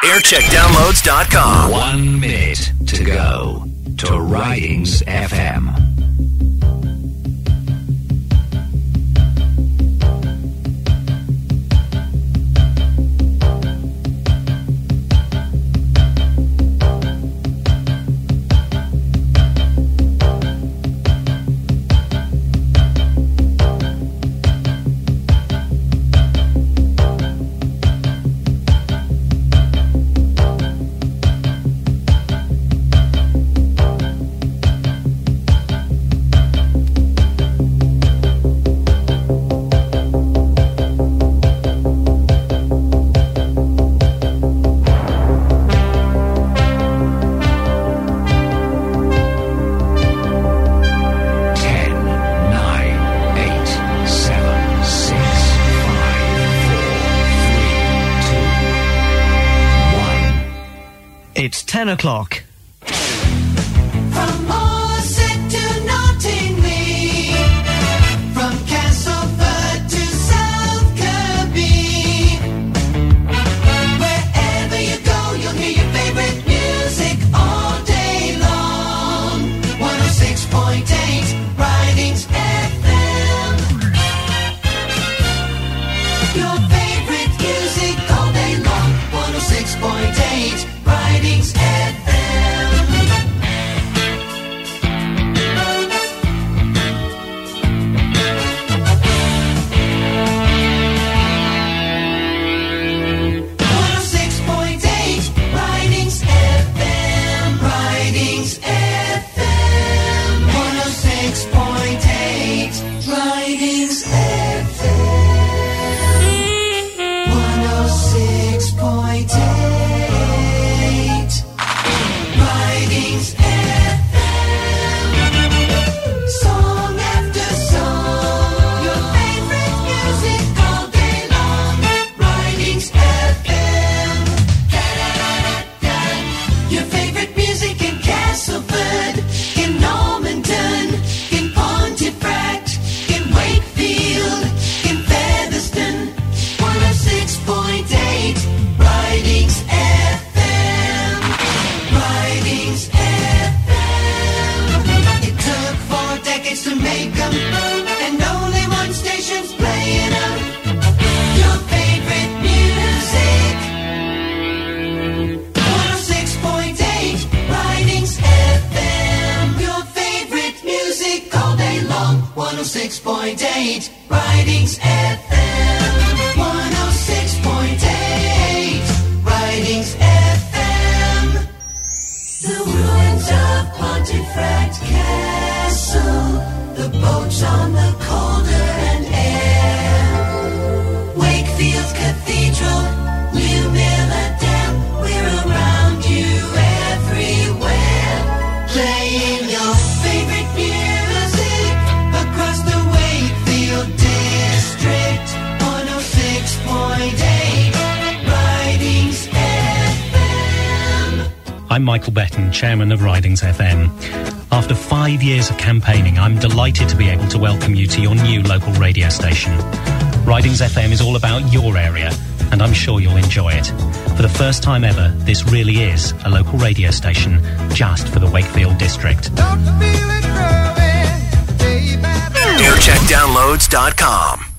Aircheckdownloads.com. 1 minute to go to Ridings FM. It's 10 o'clock. From Moorset to Nottingley, from Castleford to South Kirby. Wherever you go, you'll hear your favourite music all day long. 106.8 Ridings FM. Your favourite music all day long. 106.8 Ridings FM. Ridings FM. 106.8 Ridings FM. The ruins of Pontefract Castle, the boats on the Calder and Ayr, Wakefield Cathedral, New Miller Dam, we're around you everywhere, playing your favorite music across the Wakefield District. 106.8 Ridings FM. I'm Michael Betton, Chairman of Ridings FM. After 5 years of campaigning, I'm delighted to be able to welcome you to your new local radio station. Ridings FM is all about your area, and I'm sure you'll enjoy it. For the first time ever, this really is a local radio station just for the Wakefield District. Aircheckdownloads.com.